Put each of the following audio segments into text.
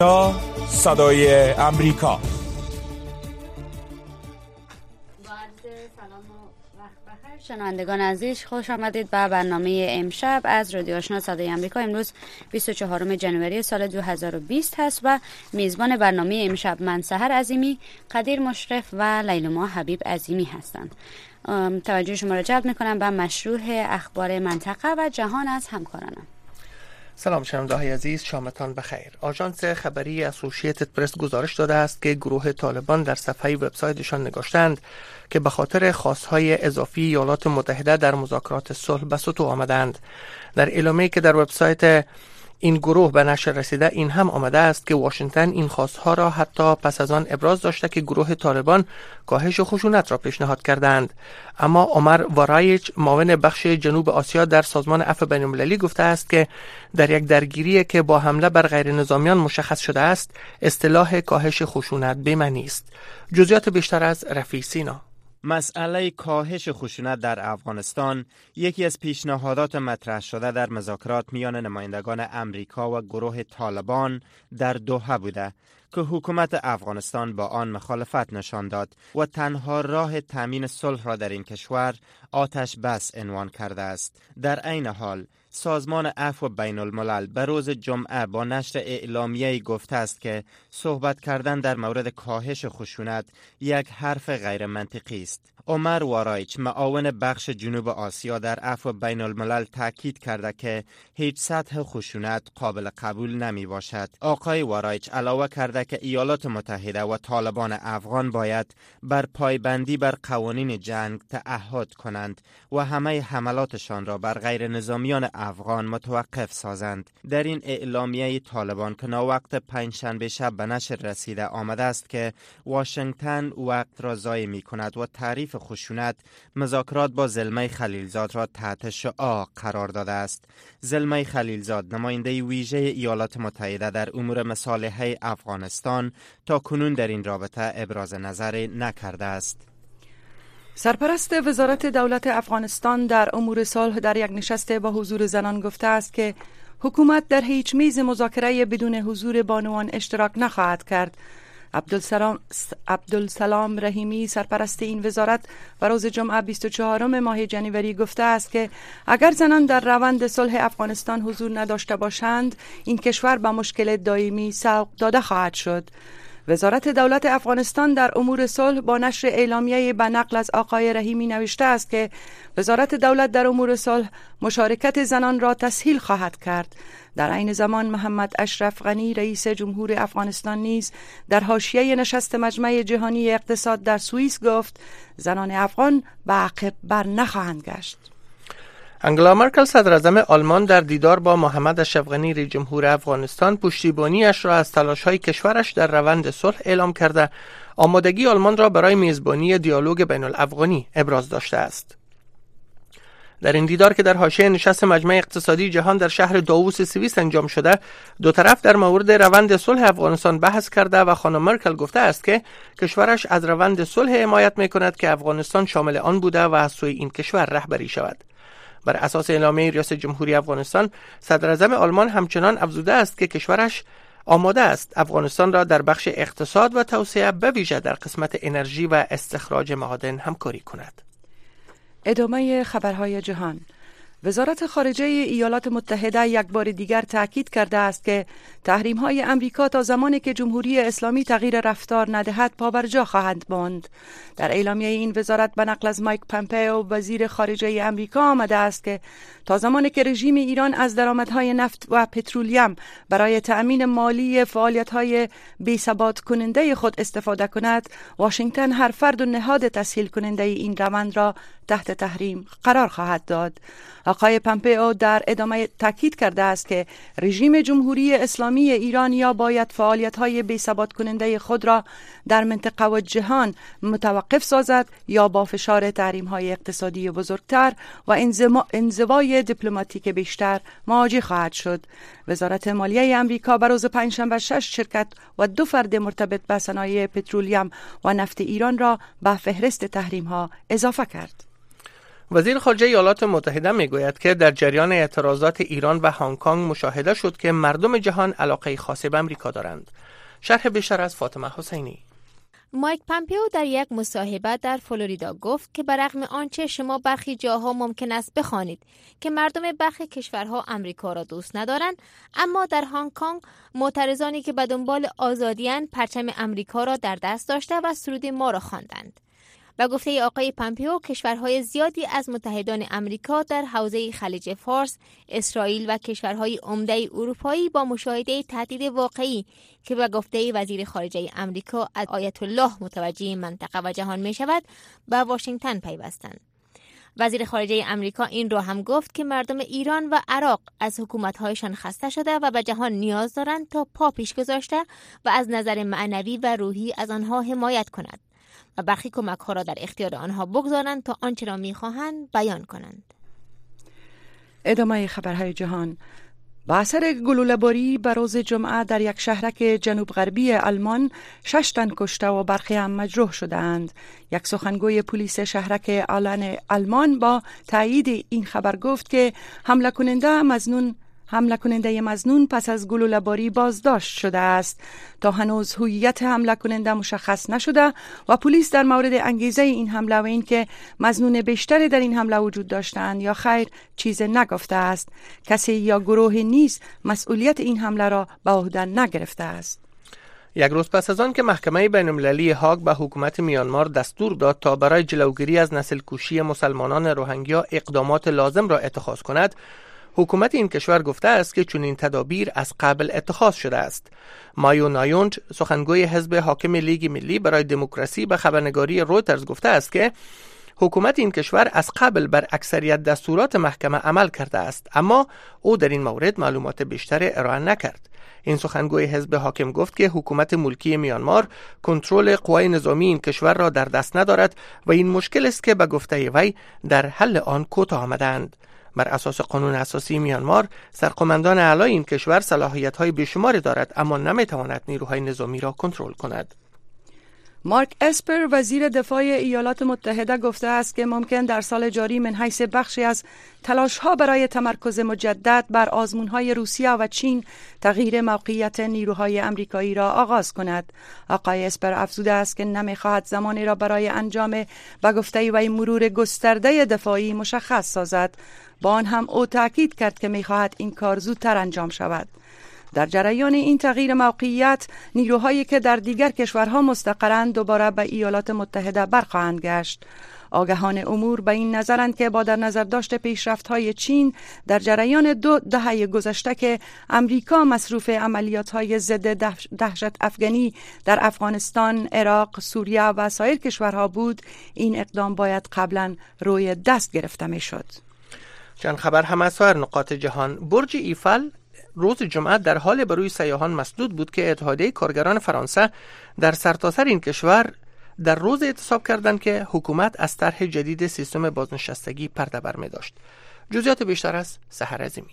صدای امریکا. شنوندگان عزیز، خوش آمدید به برنامه امشب از رادیو آشنا صدای امریکا. امروز 24 جنوری سال 2020 هست و میزبان برنامه امشب من سحر عظیمی، قدیر مشرف و لیلما حبیب عظیمی هستند. توجه شما را جلب می‌کنم به مشروح اخبار منطقه و جهان از همکارانم. سلام شنونده‌های عزیز، شامتان بخیر. آژانس خبری اسوسییتد پرس گزارش داده است که گروه طالبان در صفحه وبسایتشان نگاشتند که به خاطر خواستهای اضافی ایالات متحده در مذاکرات صلح به سطوح آمدند. در اعلامیه‌ای که در وبسایت این گروه به نشر رسیده این هم آمده است که واشنگتن این خواستها را حتی پس از آن ابراز داشته که گروه طالبان کاهش خشونت را پیشنهاد کردند. اما عمر وارایچ، معاون بخش جنوب آسیا در سازمان عفو بین‌المللی، گفته است که در یک درگیری که با حمله بر غیر نظامیان مشخص شده است، اصطلاح کاهش خشونت بی‌معنی است. جزئیات بیشتر از رفیع سینا. مسئله کاهش خشونت در افغانستان یکی از پیشنهادات مطرح شده در مذاکرات میان نمایندگان امریکا و گروه طالبان در دوحه بوده که حکومت افغانستان با آن مخالفت نشان داد و تنها راه تامین صلح را در این کشور آتش بس عنوان کرده است. در عین حال سازمان عفو بین الملل به روز جمعه با نشر اعلامیه‌ای گفته است که صحبت کردن در مورد کاهش خشونت یک حرف غیر منطقی است. عمر وارایچ، معاون بخش جنوب آسیا در عفو بین الملل، تاکید کرده که هیچ سطح خشونت قابل قبول نمی باشد. آقای وارایچ علاوه کرده که ایالات متحده و طالبان افغان باید بر پایبندی بر قوانین جنگ تعهد کنند و همه حملاتشان را بر غیر نظامیان افغان متوقف سازند. در این اعلامیه طالبان که ناوقت پنجشنبه شب به نشر رسیده آمده است که واشنگتن وقت را ضایع می کند و تعریف خشونت مذاکرات با زلمه خلیلزاد را تحت شعاع قرار داده است. زلمه خلیلزاد، نماینده ویژه ایالات متحده در امور مصالحه افغانستان، تا کنون در این رابطه ابراز نظر نکرده است. سرپرست وزارت دولت افغانستان در امور صلح در یک نشست با حضور زنان گفته است که حکومت در هیچ میز مذاکره بدون حضور بانوان اشتراک نخواهد کرد. عبدالسلام رحیمی، سرپرست این وزارت، و روز جمعه 24 ماه جنوری گفته است که اگر زنان در روند صلح افغانستان حضور نداشته باشند، این کشور به مشکل دائمی سوق داده خواهد شد. وزارت دولت افغانستان در امور صلح با نشر اعلامیه به نقل از آقای رحیمی نوشته است که وزارت دولت در امور صلح مشارکت زنان را تسهیل خواهد کرد. در عین زمان محمد اشرف غنی، رئیس جمهور افغانستان، نیز در حاشیه نشست مجمع جهانی اقتصاد در سوئیس گفت زنان افغان به عقب بر نخواهند گشت. انگلا مرکل، صدر اعظم آلمان، در دیدار با محمد اشرف غنی، رئیس جمهور افغانستان، پشتیبانیش را از تلاش‌های کشورش در روند صلح اعلام کرده آمادگی آلمان را برای میزبانی دیالوگ بین الافغانی ابراز داشته است. در این دیدار که در حاشیه نشست مجمع اقتصادی جهان در شهر داووس سوئیس انجام شده، دو طرف در مورد روند صلح افغانستان بحث کرده و خانم مرکل گفته است که کشورش از روند صلح حمایت می‌کند که افغانستان شامل آن بوده و از سوی این کشور رهبری شود. بر اساس اعلامیه ریاست جمهوری افغانستان، صدر اعظم آلمان همچنان افزوده است که کشورش آماده است افغانستان را در بخش اقتصاد و توسعه، به ویژه در قسمت انرژی و استخراج معادن، همکاری کند. ادامه خبرهای جهان. وزارت خارجه ایالات متحده یک بار دیگر تاکید کرده است که تحریم‌های امریکا تا زمانی که جمهوری اسلامی تغییر رفتار ندهد پابرجا خواهند ماند. در اعلامیه این وزارت به نقل از مایک پامپئو، وزیر خارجه امریکا، آمده است که تا زمانی که رژیم ایران از درآمدهای نفت و پترولیم برای تأمین مالی فعالیت‌های بی‌ثبات کننده خود استفاده کند، واشنگتن هر فرد و نهاد تسهیل کننده این روند را تحت تحریم قرار خواهد داد. آقای پامپئو در ادامه تاکید کرده است که رژیم جمهوری اسلامی ایران یا باید فعالیت‌های بی‌ثبات کننده خود را در منطقه و جهان متوقف سازد یا با فشار تحریم‌های اقتصادی بزرگتر و انزوای دیپلماتیک بیشتر مواجه خواهد شد. وزارت مالیه امریکا بر روز پنجشنبه 6 شرکت و 2 فرد مرتبط به صنایع پترولیم و نفت ایران را به فهرست تحریم‌ها اضافه کرد. وزیر خارجه ایالات متحده میگوید که در جریان اعتراضات ایران و هنگ کنگ مشاهده شد که مردم جهان علاقه خاصی به امریکا دارند. شرح بیشتر از فاطمه حسینی. مایک پامپئو در یک مصاحبه در فلوریدا گفت که برغم آنچه شما برخی جاها ممکن است بخوانید که مردم برخی کشورها امریکا را دوست ندارند، اما در هنگ کنگ معترضانی که به دنبال آزادی‌اند پرچم امریکا را در دست داشته و سرود ما را خواندند. و گفته آقای پامپئو کشورهای زیادی از متحدان امریکا در حوزه خلیج فارس، اسرائیل و کشورهای عمده اروپایی با مشاهده تهدید واقعی که به گفته وزیر خارجه امریکا از آیت الله متوجه منطقه و جهان می شود به واشنگتن پیوستند. وزیر خارجه امریکا این را هم گفت که مردم ایران و عراق از حکومت‌هایشان خسته شده و به جهان نیاز دارند تا پا پیش گذاشته و از نظر معنوی و روحی از آنها حمایت کند و برخی کمک‌ها را در اختیار آنها بگذارند تا آنچه را می‌خواهند بیان کنند. ادامه خبرهای جهان. با اثر گلوله‌باری به روز جمعه در یک شهرک جنوب غربی آلمان 6 تن کشته و برخی هم مجروح شدند. یک سخنگوی پلیس شهرک آلمان با تایید این خبر گفت که حمله کننده مظنون پس از گلوله‌باری بازداشت شده است. تا هنوز هویت حمله کننده مشخص نشده و پلیس در مورد انگیزه این حمله و اینکه مظنون بیشتری در این حمله وجود داشتند یا خیر چیز نگفته است. کسی یا گروه نیز مسئولیت این حمله را به عهده نگرفته است. یک روز پس از آن که محکمه بین‌المللی هاگ به حکومت میانمار دستور داد تا برای جلوگیری از نسل کشی مسلمانان روهینگیا اقدامات لازم را اتخاذ کند، حکومت این کشور گفته است که چنین تدابیر از قبل اتخاذ شده است. مایو نایونج، سخنگوی حزب حاکم لیگ ملی برای دموکراسی، به خبرنگاری رویترز گفته است که حکومت این کشور از قبل بر اکثریت دستورات محکمه عمل کرده است، اما او در این مورد معلومات بیشتر ارائه نکرد. این سخنگوی حزب حاکم گفت که حکومت ملکی میانمار کنترل قوای نظامی این کشور را در دست ندارد و این مشکل است که به گفته وی در حل آن کوتاه آمدند. بر اساس قانون اساسی میانمار، سرقمندان اعلی این کشور صلاحیت‌های بیشماری دارد اما نمی‌تواند نیروهای نظامی را کنترل کند. مارک اسپر، وزیر دفاع ایالات متحده، گفته است که ممکن در سال جاری من حیث بخشی از تلاش‌ها برای تمرکز مجدد بر آزمون‌های روسیه و چین تغییر موقعیت نیروهای آمریکایی را آغاز کند. آقای اسپر افزوده است که نمی‌خواهد زمانی را برای انجام به گفته وی مرور گسترده دفاعی مشخص سازد. با آن هم او تأکید کرد که می‌خواهد این کار زودتر انجام شود. در جریان این تغییر موقعیت، نیروهایی که در دیگر کشورها مستقرند دوباره به ایالات متحده برخواهند گشت. آگاهان امور به این نظرند که با در نظر داشت پیشرفت‌های چین در جریان 2 دهه گذشته که امریکا مصروف عملیات‌های ضد دهشت افغانی در افغانستان، عراق، سوریه و سایر کشورها بود، این اقدام باید قبلا روی دست گرفته می‌شد. چند خبر هم از سایر نقاط جهان. برج ایفل روز جمعه در حال بروی سیاحان مسدود بود که اتحادیه کارگران فرانسه در سرتاسر این کشور در روز اعتصاب کردند که حکومت از طرح جدید سیستم بازنشستگی پرده برمی داشت. جزئیات بیشتر از سحر عظیمی.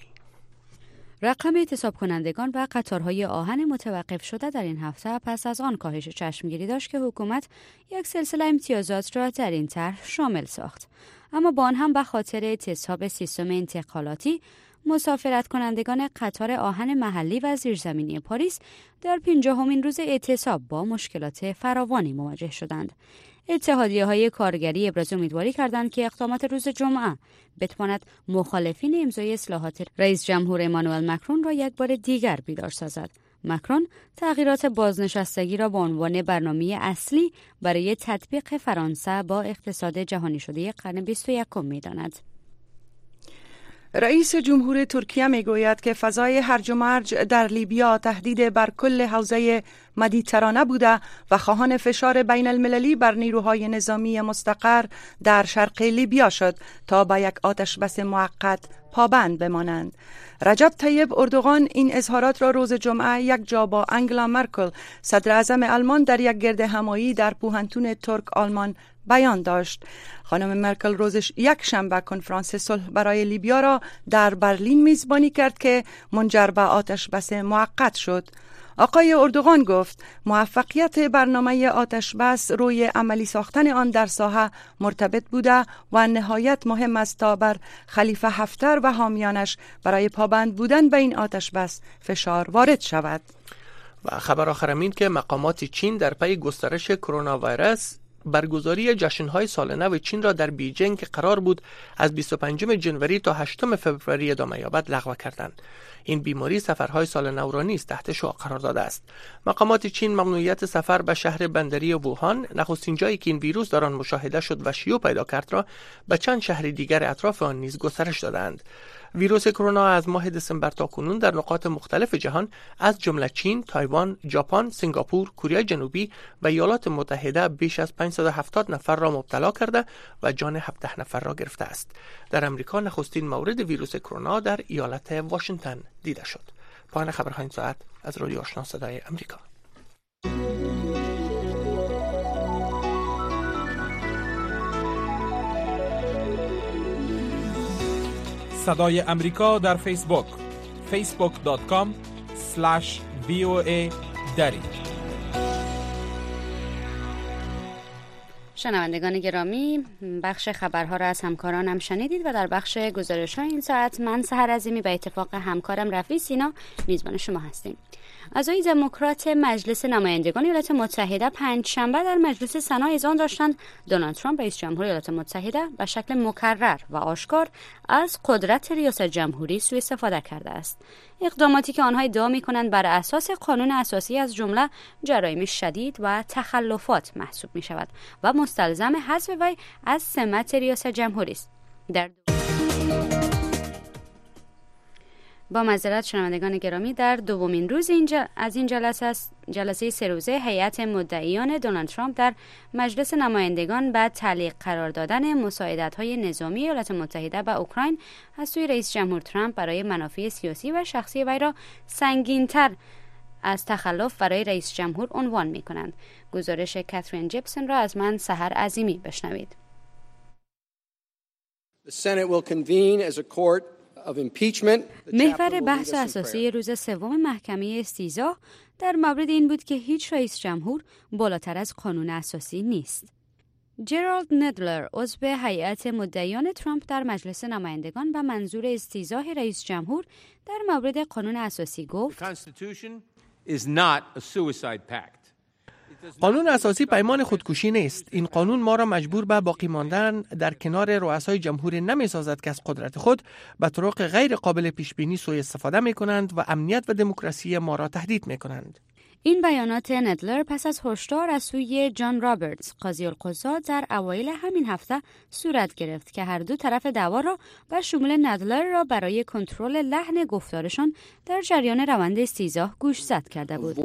رقم اعتصاب کنندگان و قطارهای آهن متوقف شده در این هفته پس از آن کاهش چشمگیری داشت که حکومت یک سلسله امتیازات را در این طرح شامل ساخت. اما با آن هم به خاطر اعتصاب سیستم انتقالاتی، مسافرت کنندگان قطار آهن محلی و زیرزمینی پاریس در 50مین روز اعتصاب با مشکلات فراوانی مواجه شدند. اتحادیه‌های کارگری ابراز امیدواری کردند که اقدامات روز جمعه بتواند مخالفین امضای اصلاحات رئیس جمهور امانوئل مکرون را یک بار دیگر بیدار سازد. مکرون تغییرات بازنشستگی را به عنوان برنامه اصلی برای تطبیق فرانسه با اقتصاد جهانی شده قرن 21 می‌داند. رئیس جمهور ترکیه میگوید که فضای هرج و مرج در لیبیا تهدید بر کل حوزه مدیترانه بوده و خواهان فشار بین المللی بر نیروهای نظامی مستقر در شرق لیبیا شد تا با یک آتش بس موقت پابند بمانند. رجب طیب اردوغان این اظهارات را روز جمعه یک جا با انگلا مرکل، صدر اعظم آلمان، در یک گرد همایی در پوهنتون ترک آلمان بیان داشت. خانم مرکل روز یک شنبه کنفرانس صلح برای لیبیا را در برلین میزبانی کرد که منجر به آتش بس موقت شد. آقای اردوغان گفت موفقیت برنامه آتش بس روی عملی ساختن آن در ساحه مرتبط بوده و نهایت مهم است تا بر خلیفه حفتر و حامیانش برای پابند بودن به این آتش بس فشار وارد شود. و خبر آخر این که مقامات چین در پی گسترش کرونا ویروس برگزاری جشن‌های سال نو چین را در بیجینگ که قرار بود از 25 جنوری تا 8 فوریه ادامه یابد لغو کردند. این بیماری سفرهای سال نو را نیز تحت شعاع قرار داده است. مقامات چین ممنوعیت سفر به شهر بندری ووهان، نخستین جایی که این ویروس در آن مشاهده شد و شیوع پیدا کرد، را به چند شهر دیگر اطراف آن نیز گسترش دادند. ویروس کرونا از ماه دسامبر تا کنون در نقاط مختلف جهان از جمله چین، تایوان، ژاپن، سنگاپور، کره جنوبی و ایالات متحده بیش از 570 نفر را مبتلا کرده و جان 17 نفر را گرفته است. در امریکا نخستین مورد ویروس کرونا در ایالت واشنگتن دیده شد. پایان خبرهای این ساعت از رادیو آشنا صدای امریکا. صدای امریکا در فیسبوک facebook.com/VOA دری. شنوندگان گرامی، بخش خبرها را از همکارانم شنیدید و در بخش گزارش‌های این ساعت من سحر عظیمی به اتفاق همکارم رفیع سینا میزبان شما هستیم. اعضای دموکرات مجلس نمایندگان ایالات متحده پنجشنبه در مجلس سنا اذعان داشتند دونالد ترامپ رئیس جمهور ایالات متحده به شکل مکرر و آشکار از قدرت ریاست جمهوری سوء استفاده کرده است. اقداماتی که آنها ادعا می‌کنند بر اساس قانون اساسی از جمله جرایم شدید و تخلفات محسوب می‌شود و مستلزم حذف وی از سمت ریاست جمهوری است. با معذرت شنوندگان گرامی، در دومین روز از این جلسه 3 روزه هیئت مدعیان دونالد ترامپ در مجلس نمایندگان بعد تعلیق قرار دادن مساعدت‌های نظامی ایالات متحده به اوکراین از سوی رئیس جمهور ترامپ برای منافع سیاسی و شخصی وی را سنگین‌تر از تخلف برای رئیس جمهور عنوان می‌کنند. گزارش کاترین جیپسون را از من سحر عظیمی بشنوید. محور بحث اساسی روز سوم محکمه استیضاح در مورد این بود که هیچ رئیس جمهور بالاتر از قانون اساسی نیست. جرالد ندلر عضو هیئت مدعیان ترامپ در مجلس نمایندگان به منظور استیضاح رئیس جمهور در مورد قانون اساسی گفت: قانون اساسی پیمان خودکشی نیست. این قانون ما را مجبور به باقی ماندن در کنار رؤسای جمهوری نمی سازد که از قدرت خود به طرق غیر قابل پیش بینی سوء استفاده می کنند و امنیت و دموکراسی ما را تهدید می کنند. این بیانات ندلر پس از هشدار از سوی جان رابرتس قاضی القضات در اوایل همین هفته صورت گرفت که هر دو طرف دعوا را به شمول ندلر را برای کنترل لحن گفتارشان در جریان روند استیضاح گوشزد کرده بود.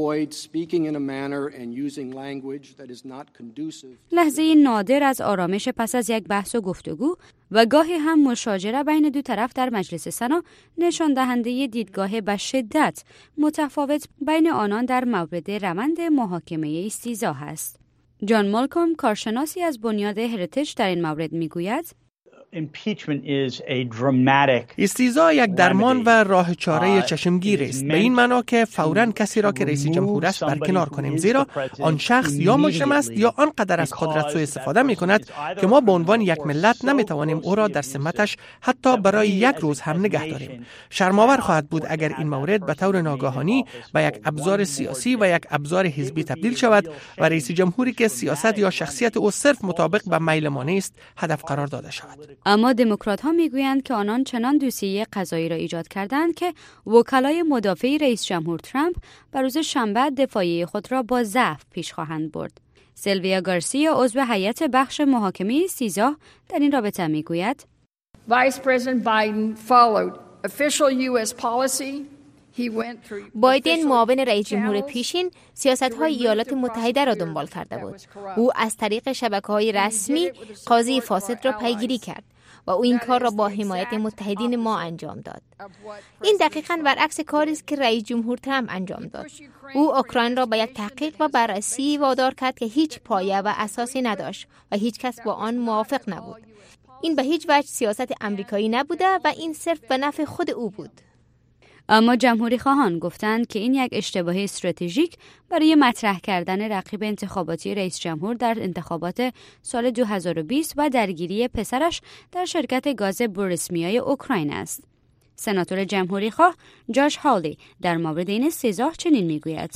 لحظه نادر از آرامش پس از یک بحث و گفتگو و گاهی هم مشاجره بین دو طرف در مجلس سنا نشان دهنده دیدگاه به شدت متفاوت بین آنان در مورد روند محاکمه استیضاح است. جان مالکوم، کارشناسی از بنیاد هریتیج، در این مورد میگوید: استیضاح یک درمان و راه چاره چشمگیر است، به این معنا که فوراً کسی را که رئیس جمهور است برکنار کنیم، زیرا آن شخص یا مجرم است یا آنقدر از قدرت سوء استفاده می کند که ما به عنوان یک ملت نمی توانیم او را در سمتش حتی برای یک روز هم نگه داریم. شرم‌آور خواهد بود اگر این مورد به طور ناگهانی به یک ابزار سیاسی و یک ابزار حزبی تبدیل شود و رئیس جمهوری که سیاست یا شخصیت او صرف مطابق به میل ما نیست هدف قرار داده شود. اما دموکرات‌ها میگویند که آنان چنان دوسیه قضایی را ایجاد کردند که وکلای مدافع رئیس جمهور ترامپ بر روز شنبه دفاعیه خود را با ضعف پیش خواهند برد. سیلویا گارسیا عضو هیئت بخش محاکمه استیضاح در این رابطه میگوید: Vice President Biden followed official US policy. بایدن معاون رئیس جمهور پیشین سیاست‌های ایالات متحده را دنبال کرده بود. او از طریق شبکه‌های رسمی قاضی فاسد را پیگیری کرد و او این کار را با حمایت متحدین ما انجام داد. این دقیقاً برعکس کاری است که رئیس جمهور ترامپ انجام داد. او اوکراین را به یک تحقیق و بررسی وادار کرد که هیچ پایه و اساسی نداشت و هیچ کس با آن موافق نبود. این به هیچ وجه سیاست آمریکایی نبوده و این صرف به نفع خود او بود. اما جمهوری خواهان گفتند که این یک اشتباه استراتژیک برای مطرح کردن رقیب انتخاباتی رئیس جمهور در انتخابات سال 2020 و درگیری پسرش در شرکت گاز بوریسمیای اوکراین است. سناتور جمهوری خواه جاش هالی در مورد این استیضاح چنین میگوید: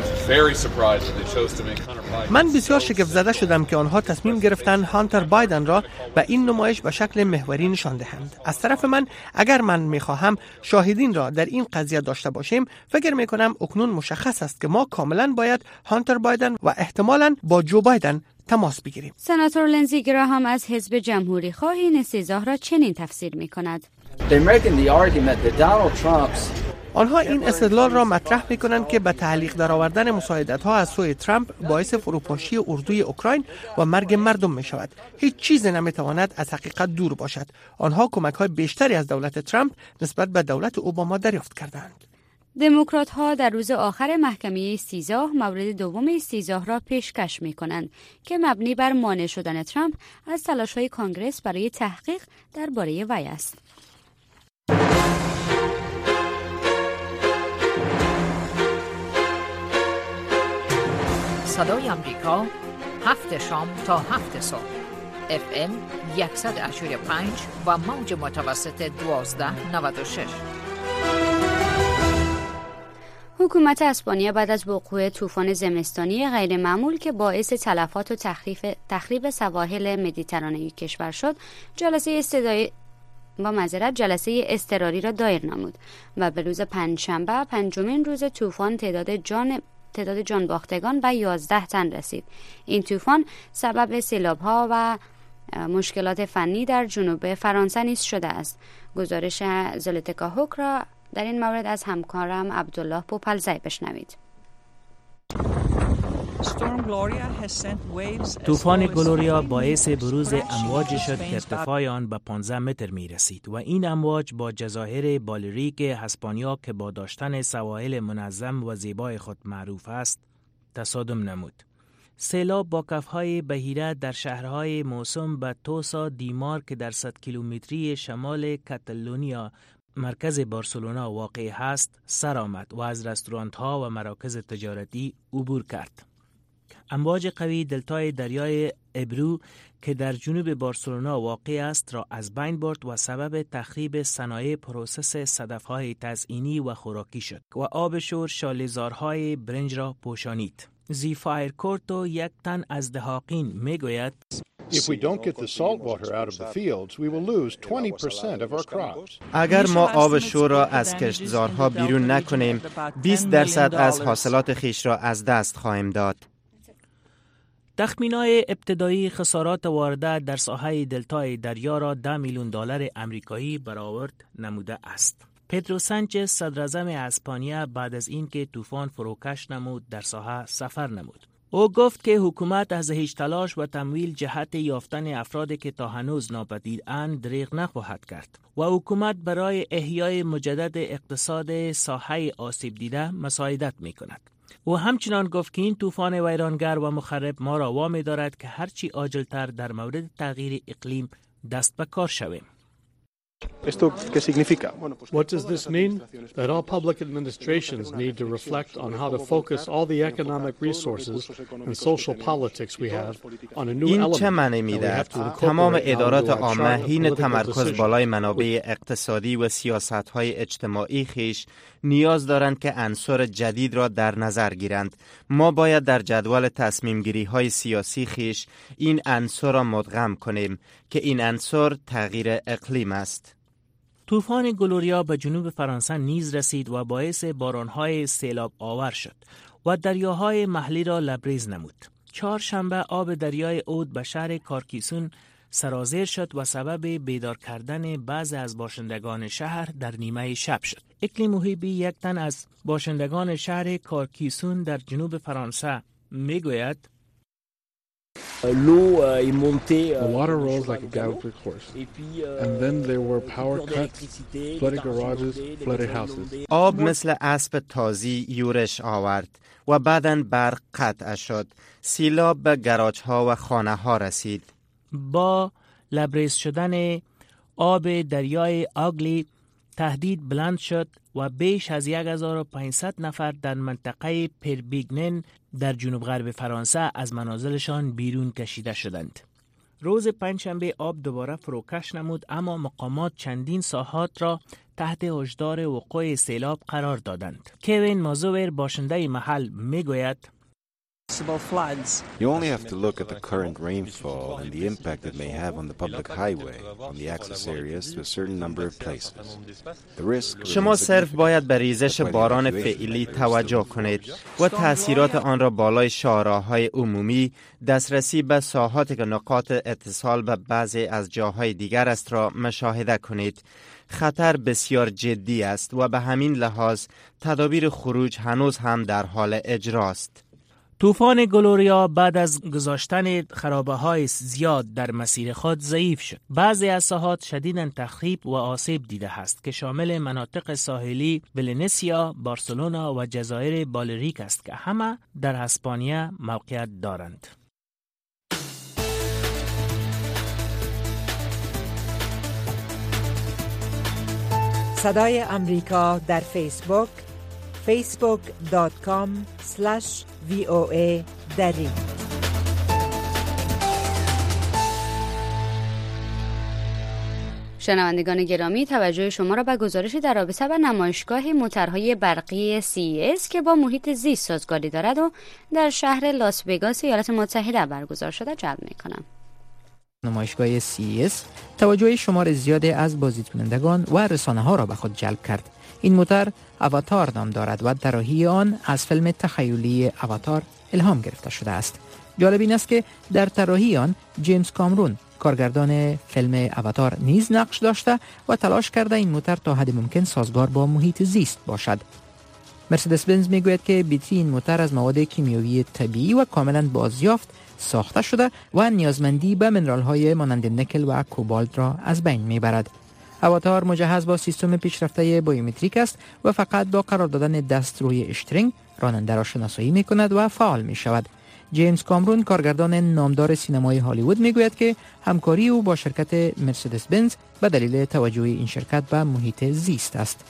من بسیار شگفت زده شدم که آنها تصمیم گرفتند هانتر بایدن را به این نمایش به شکل محوری نشان دهند. از طرف من اگر من میخواهم شاهدین را در این قضیه داشته باشیم، فکر میکنم اکنون مشخص است که ما کاملا باید هانتر بایدن و احتمالاً با جو بایدن تماس بگیریم. سناتور لنزی گراهام از حزب جمهوری خواه این استیضاح را چنین تفسیر میکند: آنها این استدلال را مطرح می‌کنند که به تعلیق درآوردن مساعدت‌ها از سوی ترامپ باعث فروپاشی اردوی اوکراین و مرگ مردم می‌شود. هیچ چیزی نمی‌تواند از حقیقت دور باشد. آنها کمک‌های بیشتری از دولت ترامپ نسبت به دولت اوباما دریافت کردند. دموکرات‌ها در روز آخر محکمه استیضاح مورد دوم استیضاح را پیشکش می‌کنند که مبنی بر مانع شدن ترامپ از تلاش‌های کانگرس برای تحقیق درباره وی است. صدای آمریکا 7 شام تا 7 صبح FM 185 و موج متوسط 1296. حکومت اسپانیا بعد از وقوع طوفان زمستانی غیر معمول که باعث تلفات و تخریب سواحل مدیترانه‌ای کشور شد، جلسه اضطراری را دایر نمود و به روز پنجشنبه پنجمین روز طوفان تعداد جان باختگان به 11 تن رسید. این طوفان سبب سیلاب‌ها و مشکلات فنی در جنوب فرانسه نیز شده است. گزارش زلتکا هوک را در این مورد از همکارم عبدالله پوپلزی بشنوید. طوفان گلوریا باعث بروز امواجی شد که ارتفاع آن به 15 متر می رسید و این امواج با جزایر بالریک اسپانیا که با داشتن سواحل منظم و زیبای خود معروف است تصادم نمود. سیلاب با کفهای بحیره در شهرهای موسوم به توسا دیمار که در 100 کیلومتری شمال کاتالونیا مرکز بارسلونا واقع است سر آمد و از رستوران‌ها و مراکز تجارتی عبور کرد. امواج قوی دلتای دریای ابرو که در جنوب بارسلونا واقع است را از بین برد و سبب تخریب صنایع پروسس صدف‌های تزئینی و خوراکی شد و آب شور شاله‌زارهای برنج را پوشانید. زیفایر کورتو یک تن از دهاقین میگوید: اگر ما آب شور را از کشتزارها بیرون نکنیم 20% از حاصلات خیش را از دست خواهیم داد. تخمین‌های ابتدایی خسارات وارده در ساحه دلتای دریا را $10 میلیون آمریکایی برآورد نموده است. پدرو سانچز صدراعظم اسپانیا بعد از اینکه طوفان فروکش نمود در ساحه سفر نمود. او گفت که حکومت از هیچ تلاش و تمویل جهت یافتن افرادی که تا هنوز ناپدیداند دریغ نخواهد کرد و حکومت برای احیای مجدد اقتصاد ساحه آسیب دیده مساعدت می‌کند. او همچنان گفت که این طوفان ویرانگر و مخرب ما را وامی دارد که هرچی عاجل‌تر در مورد تغییر اقلیم دست به کار شویم. What does this mean? That all public administrations need to reflect on how to focus all the economic resources and social politics we have on a new element. این چه معنی می‌دهد؟ تمام ادارات عامه حین تمرکز بالای منابع اقتصادی و سیاست‌های اجتماعی خیش نیاز دارند که عنصر جدید را در نظر گیرند. ما باید در جدول تصمیم‌گیری‌های سیاسی خیش این عنصر را مدغم کنیم که این عنصر تغییر اقلیم است. طوفان گلوریا به جنوب فرانسه نیز رسید و باعث باران‌های سیلاب آور شد و دریاهای محلی را لبریز نمود. چهارشنبه آب دریای اود به شهر کارکیسون سرازیر شد و سبب بیدار کردن بعضی از باشندگان شهر در نیمه شب شد. اکلیم محیبی یک تن از باشندگان شهر کارکیسون در جنوب فرانسه میگوید: The water rose like a galloping horse, and then there were power cuts, flooded garages, flooded houses. آب مثل اسب تازی یورش آورد و بعداً برق قطع شد. سیلاب به گراج‌ها و خانه‌ها رسید. با لبریز شدن آب دریای آگلی تهدید بلند شد و بیش از 1500 نفر در منطقه پربیگنن در جنوب غرب فرانسه از منازلشان بیرون کشیده شدند. روز پنجشنبه آب دوباره فروکش نمود، اما مقامات چندین ساحات را تحت هشدار وقوع سیلاب قرار دادند. کوین مازوور باشنده محل میگوید You only have to look at the current rainfall and the impact it may have on the public highway from the access areas to a certain number of places. The risk شما صرف باید به ریزش باران فعلی توجه کنید و تأثیرات آن را بالای شاهراهای عمومی، دسترسی به ساحات که نقاط اتصال به بعضی از جاهای دیگر است را مشاهده کنید. خطر بسیار جدی است و به همین لحاظ تدابیر خروج هنوز هم در حال اجراست. طوفان گلوریا بعد از گذاشتن خرابه‌های زیاد در مسیر خود ضعیف شد. بعضی از ساحات شدیداً تخریب و آسیب دیده است که شامل مناطق ساحلی ولنسیا، بارسلونا و جزایر بالریک است که همه در اسپانیا موقعیت دارند. صدای امریکا در فیسبوک facebook.com/VOA دری. شنوندگان گرامی، توجه شما را به گزارشی در رابطه با نمایشگاه موتورهای برقی CES که با محیط زیست سازگاری دارد و در شهر لاس وگاس ایالات متحده برگزار شده جلب می‌کنم. نمایشگاه CES توجه شمار زیادی از بازدیدکنندگان و رسانه‌ها را به خود جلب کرد. این موتور اواتار نام دارد و طراحی آن از فیلم تخیلی اواتار الهام گرفته شده است. جالب این است که در طراحی آن جیمز کامرون، کارگردان فیلم اواتار، نیز نقش داشته و تلاش کرده این موتور تا حد ممکن سازگار با محیط زیست باشد. مرسدس بنز میگوید که بیتری این موتور از مواد کیمیایی طبیعی و کاملا بازیافت ساخته شده و نیازمندی به منرال‌های مانند نکل و کوبالت را از بین میبرد. اواتار مجهز با سیستم پیشرفته بایومتریک است و فقط با قرار دادن دست روی اشترینگ راننده را شناسایی می‌کند و فعال می‌شود. جیمز کامرون، کارگردان نامدار سینمای هالیوود، میگوید که همکاری او با شرکت مرسدس بنز به دلیل توجه این شرکت به محیط زیست است.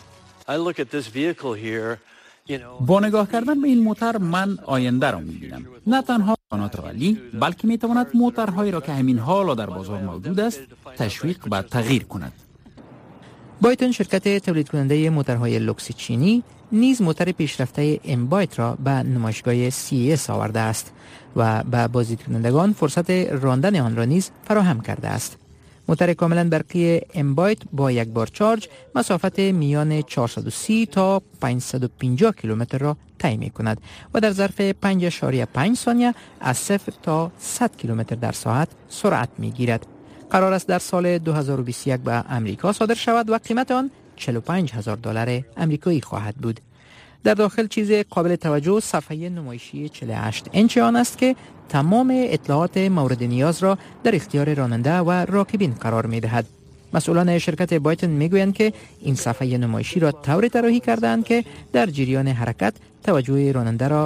با نگاه کردن به این موتور من آینده را می‌بینم. نه تنها صنعت رلی، بلکه می‌تواند موتورهایی را که همین حالا در بازار موجود است تشویق و تغییر کند. بایتون، شرکت تولید کننده موتورهای لوکس چینی، نیز موتور پیشرفته امبایت را به نمایشگاه CES آورده است و به بازدیدکنندگان فرصت راندن آن را نیز فراهم کرده است. موتور کاملا برقی امبایت با یک بار چارج مسافت میان 430 تا 550 کیلومتر را طی می‌کند و در ظرف 5.5 ثانیه از 0 تا 100 کیلومتر در ساعت سرعت می‌گیرد. قرار است در سال 2021 به امریکا صادر شود و قیمت آن $45,000 آمریکایی خواهد بود. در داخل چیز قابل توجه صفحه نمایشی 48 اینچ آن است که تمام اطلاعات مورد نیاز را در اختیار راننده و راکبین قرار می دهد. مسئولان شرکت بایتون می گویند که این صفحه نمایشی را طوری طراحی کردند که در جریان حرکت توجه راننده را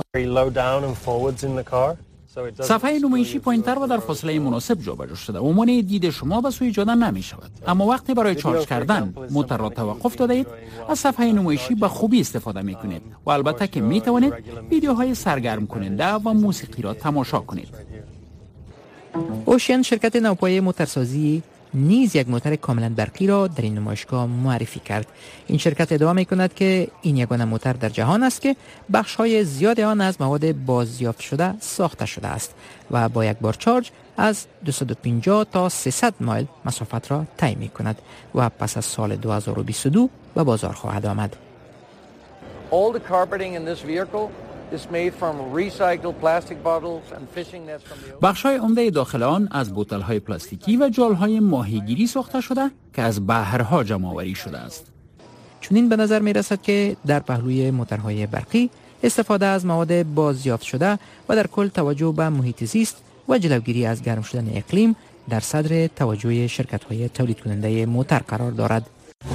صفحه نمایشی پایین‌تر و در فاصله مناسب جابجا شده و مانع دید شما به سوی جاده نمی شود. اما وقتی برای چارج کردن موتور را توقف داده اید، از صفحه نمایشی به خوبی استفاده می کنید و البته که می توانید ویدیوهای سرگرم کننده و موسیقی را تماشا کنید. اوشین، شرکت نوپای موتورسازی، نیز یک موتور کاملا برقی را در این نمایشگاه معرفی کرد. این شرکت ادعا می‌کند که این یگانه موتور در جهان است که بخش‌های زیاد آن از مواد بازیافت شده ساخته شده است و با یک بار چارج از 250 تا 300 مایل مسافت را طی می‌کند و پس از سال 2022 به بازار خواهد آمد. All the carpeting in this vehicle is made from recycled plastic bottles and fishing nets from the بخش‌های عمده داخل آن از بوتل‌های پلاستیکی و جال‌های ماهیگیری ساخته شده که از بحرها جمع‌آوری شده است. چنین به نظر می‌رسد که در پهلوی موتورهای برقی استفاده از مواد بازیافت شده و در کل توجه به محیط زیست و جلوگیری از گرم شدن اقلیم در صدر توجه شرکت‌های تولید کننده موتور قرار دارد.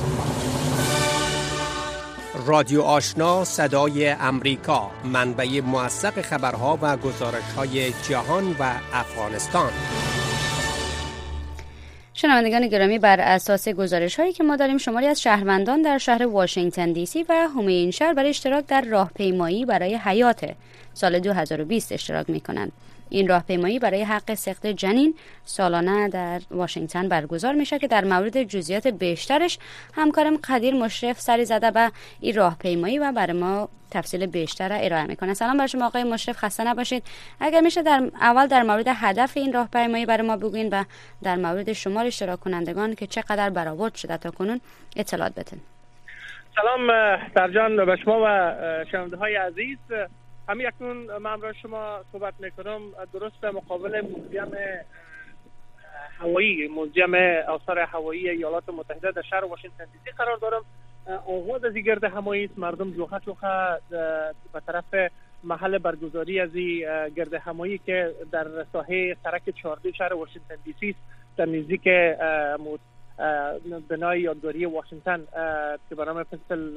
رادیو آشنا، صدای امریکا، منبع موثق خبرها و گزارش‌های جهان و افغانستان. شنوندگان گرامی، بر اساس گزارش هایی که ما داریم، شماری از شهروندان در شهر واشنگتن دی سی و همین شهر برای اشتراک در راهپیمایی برای حیات سال 2020 اشتراک می کنند. این راهپیمایی برای حق سقط جنین سالانه در واشنگتن برگزار میشه که در مورد جزئیات بیشترش همکارم قدیر مشرف سری زده به این راهپیمایی و برای ما تفصیل بیشتر را ارائه میکنه. سلام بر شما آقای مشرف، خسته نباشید. اگر میشه در اول در مورد هدف این راهپیمایی برای ما بگوین و در مورد شمار اشتراک کنندگان که چقدر برآورد شده تا کنون اطلاعات بدین. سلام سرجان به شما و شنونده های عزیز. همین اکنون من امروز شما صحبت میکنم درست مقابل موزیم آثار هوایی ایالات متحده در شهر واشنگتن دی سی قرار دارم. آغاز از این گرد همایی است. مردم جوخه به طرف محل برگزاری از این گرد همایی که در ساحه سرک 14 شهر واشنگتن دی سی در نزدیک بنای یادگاری واشنگتن که به نام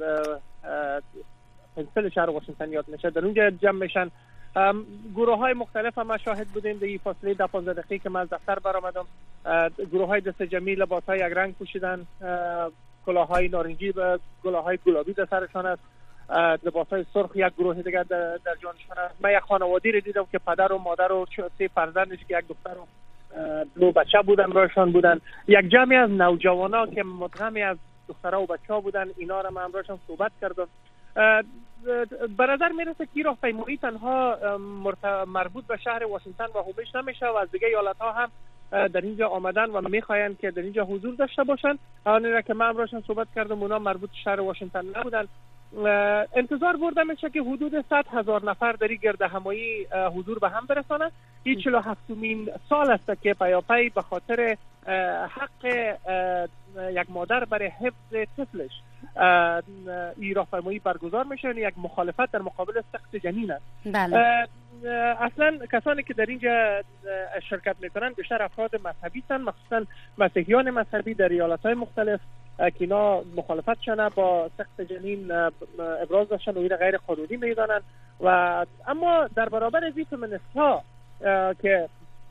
پنسل شهر واشنگتن یاد میشه، در اونجا جمع میشن. گروه های مختلف هم شاهد بودیم در این فاصله 10-15 دقیقه که من از دفتر برآمدم. گروه های دست جمعی لباس های یک رنگ پوشیدن، کلاه های نارنجی و کلاه های گلابی در سرشان است، لباس های سرخ یک گروه دیگر در جانشان است. من یک خانوادی رو دیدم که پدر و مادر و 3 فرزندش که یک دختر و 2 بچه بودن رایشان بودن. یک جمعی از نوجوانا که مدغمی از دخترها و بچه ها بودن، اینا رو من امروزشان صحبت کردم. به نظر میرسه که راهپیمایی تنها مربوط به شهر واشنگتن و هومش نمیشه و از دیگه ایالت ها هم در اینجا آمدن و میخواین که در اینجا حضور داشته باشن. آنها که من امروزشان صحبت کردم اونا مربوط شهر واشنگتن نبودن. انتظار برده میشه که حدود 100,000 نفر در این گرد همایی حضور به هم برسانه. این 47مین سال است که پیاپی به خاطر حق یک مادر برای حفظ طفلش این راهپیمایی برگزار میشه. یک مخالفت در مقابل سقط جنین است. بله. اصلا کسانی که در اینجا شرکت میکنن بیشتر افراد مذهبی هستند، مخصوصا مسیحیان مذهبی در ایالت‌های مختلف که اینا مخالفت شدن با سقط جنین ابراز داشتن و این غیر قانونی میدانن. و اما در برابر از این فمینیست‌ها که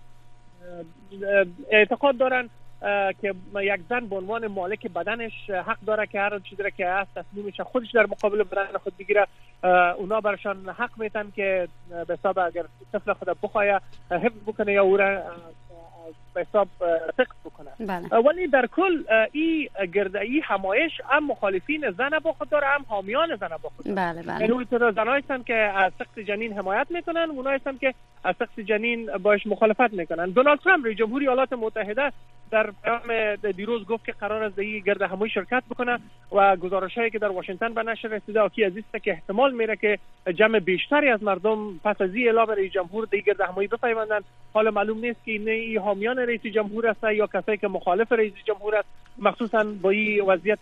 اعتقاد دارن که یک زن به عنوان مالک بدنش حق داره که هر چیزی که هست تصمیمش خودش در مقابل بدن خود بگیره، اونا برشان حق میتن که به حساب اگر طفل خود بخواه حفظ بکنه یا او را به حساب سقط بکنه. بله. ولی در کل این گرده‌ای همایش هم مخالفین زن با خود داره هم حامیان زن با خود داره. بله. یعنی زنایی هستن که از سقط جنین حمایت میکنن، اونایی هستن که از سقط جنین باش مخالفت میکنن. دونالد ترامپ رئیس جمهوری ایالات متحده در پیام دیروز گفت که قرار است در این گرد همایی شرکت بکنه و گزارش‌هایی که در واشنگتن به نشر رسیده آکی از است که احتمال میره که جمع بیشتری از مردم پس از این اعلام رئیس جمهور در گرد همایی بپیوندن. حالا معلوم نیست که این حامیان رئیس جمهور است یا کسایی که مخالف رئیس جمهور است، مخصوصا با این وضعیت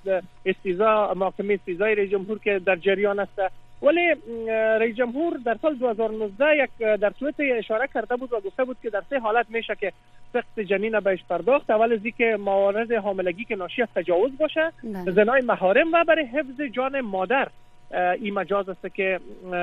استیضاح محاکمه استیضاحی رئیس جمهور که در جریان است. ولی رئیس جمهور در سال 2019 در توییت اشاره کرده بود و گفته بود که در 3 حالت میشه که سقط جنین بهش پرداخت. اول از اینکه موارد حاملگی که ناشی از تجاوز باشه، زنای محارم و برای حفظ جان مادر این مجاز است که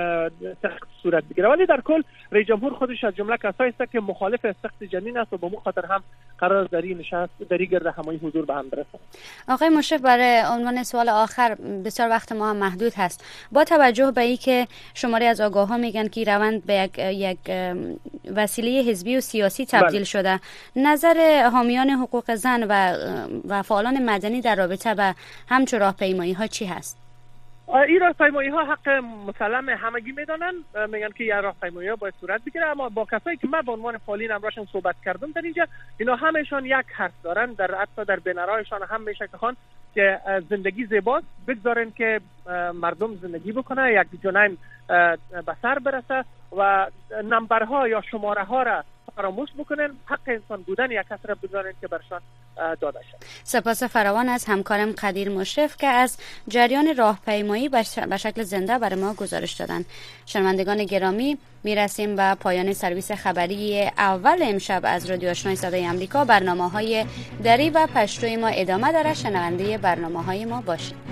سقط صورت بگیره. ولی در کل رئیس جمهور خودش از جمله کسایی است که مخالف سقط جنین است و به مو خاطر هم قرار در این نشست در این گرد همایی حضور به هم برسه. آقای مشرف، برای عنوان سوال آخر، بسیار وقت ما هم محدود هست، با توجه به اینکه شماری از آگاه‌ها میگن که روند به یک وسیله حزبی و سیاسی تبدیل شده، نظر حامیان حقوق زن و فعالان مدنی در رابطه با همچون راهپیمایی‌ها چی هست؟ این راهپیمایی ها حق مسلم همگی میدانن، میگن که این راهپیمایی ها باید صورت بگیره. اما با کسایی که من به عنوان فعالین امراشون صحبت کردم در اینجا، اینا همشون یک حرف دارن، حتی در بنرایشان هم میشه که زندگی زیباست، بگذارن که مردم زندگی بکنه، یک جنین به سر برسه و نمبرها یا شماره ها را فراموش بکنن، حق انسان بودن یک کس را بذارن که برشان داده شد. سپاس فراوان از همکارم قدیر مشرف که از جریان راهپیمایی به شکل زنده برای ما گزارش دادن. شنوندگان گرامی، میرسیم به پایان سرویس خبری اول امشب از رادیو آشنای صدای آمریکا. برنامه‌های دری و پشتوی ما ادامه داره. شنونده برنامه‌های ما باشید.